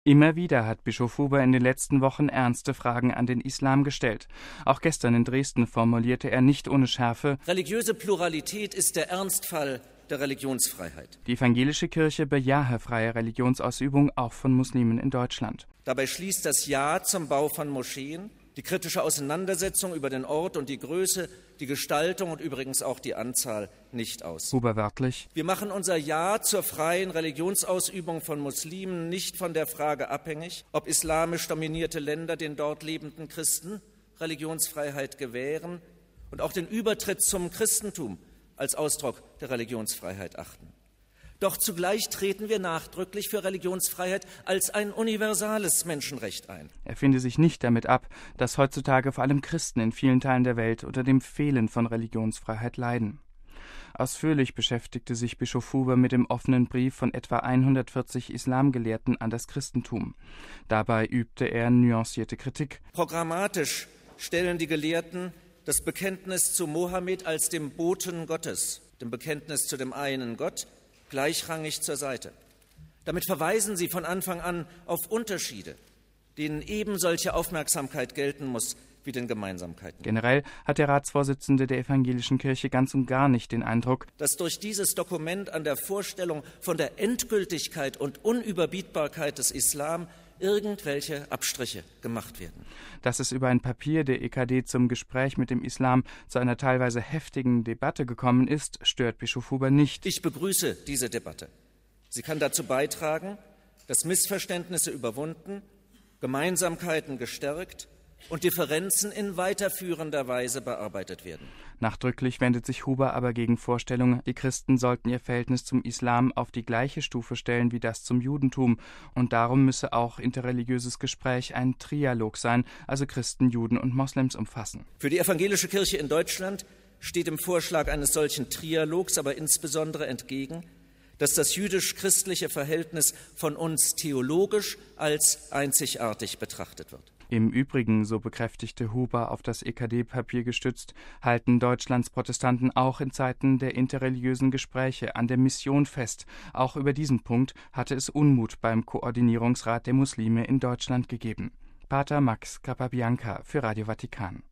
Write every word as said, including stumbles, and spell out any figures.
Immer wieder hat Bischof Huber in den letzten Wochen ernste Fragen an den Islam gestellt. Auch gestern in Dresden formulierte er nicht ohne Schärfe: Religiöse Pluralität ist der Ernstfall der Religionsfreiheit. Die evangelische Kirche bejahe freie Religionsausübung auch von Muslimen in Deutschland. Dabei schließt das Ja zum Bau von Moscheen, die kritische Auseinandersetzung über den Ort und die Größe, die Gestaltung und übrigens auch die Anzahl nicht aus. Huber wörtlich: Wir machen unser Ja zur freien Religionsausübung von Muslimen nicht von der Frage abhängig, ob islamisch dominierte Länder den dort lebenden Christen Religionsfreiheit gewähren und auch den Übertritt zum Christentum als Ausdruck der Religionsfreiheit achten. Doch zugleich treten wir nachdrücklich für Religionsfreiheit als ein universales Menschenrecht ein. Er finde sich nicht damit ab, dass heutzutage vor allem Christen in vielen Teilen der Welt unter dem Fehlen von Religionsfreiheit leiden. Ausführlich beschäftigte sich Bischof Huber mit dem offenen Brief von etwa hundertvierzig Islamgelehrten an das Christentum. Dabei übte er nuancierte Kritik. Programmatisch stellen die Gelehrten das Bekenntnis zu Mohammed als dem Boten Gottes, dem Bekenntnis zu dem einen Gott, gleichrangig zur Seite. Damit verweisen sie von Anfang an auf Unterschiede, denen eben solche Aufmerksamkeit gelten muss wie den Gemeinsamkeiten. Generell hat der Ratsvorsitzende der evangelischen Kirche ganz und gar nicht den Eindruck, dass durch dieses Dokument an der Vorstellung von der Endgültigkeit und Unüberbietbarkeit des Islam irgendwelche Abstriche gemacht werden. Dass es über ein Papier der E K D zum Gespräch mit dem Islam zu einer teilweise heftigen Debatte gekommen ist, stört Bischof Huber nicht. Ich begrüße diese Debatte. Sie kann dazu beitragen, dass Missverständnisse überwunden, Gemeinsamkeiten gestärkt und Differenzen in weiterführender Weise bearbeitet werden. Nachdrücklich wendet sich Huber aber gegen Vorstellungen, die Christen sollten ihr Verhältnis zum Islam auf die gleiche Stufe stellen wie das zum Judentum, und darum müsse auch interreligiöses Gespräch ein Trialog sein, also Christen, Juden und Moslems umfassen. Für die evangelische Kirche in Deutschland steht im Vorschlag eines solchen Trialogs aber insbesondere entgegen, dass das jüdisch-christliche Verhältnis von uns theologisch als einzigartig betrachtet wird. Im Übrigen, so bekräftigte Huber auf das E K D-Papier gestützt, halten Deutschlands Protestanten auch in Zeiten der interreligiösen Gespräche an der Mission fest. Auch über diesen Punkt hatte es Unmut beim Koordinierungsrat der Muslime in Deutschland gegeben. Pater Max Capabianca für Radio Vatikan.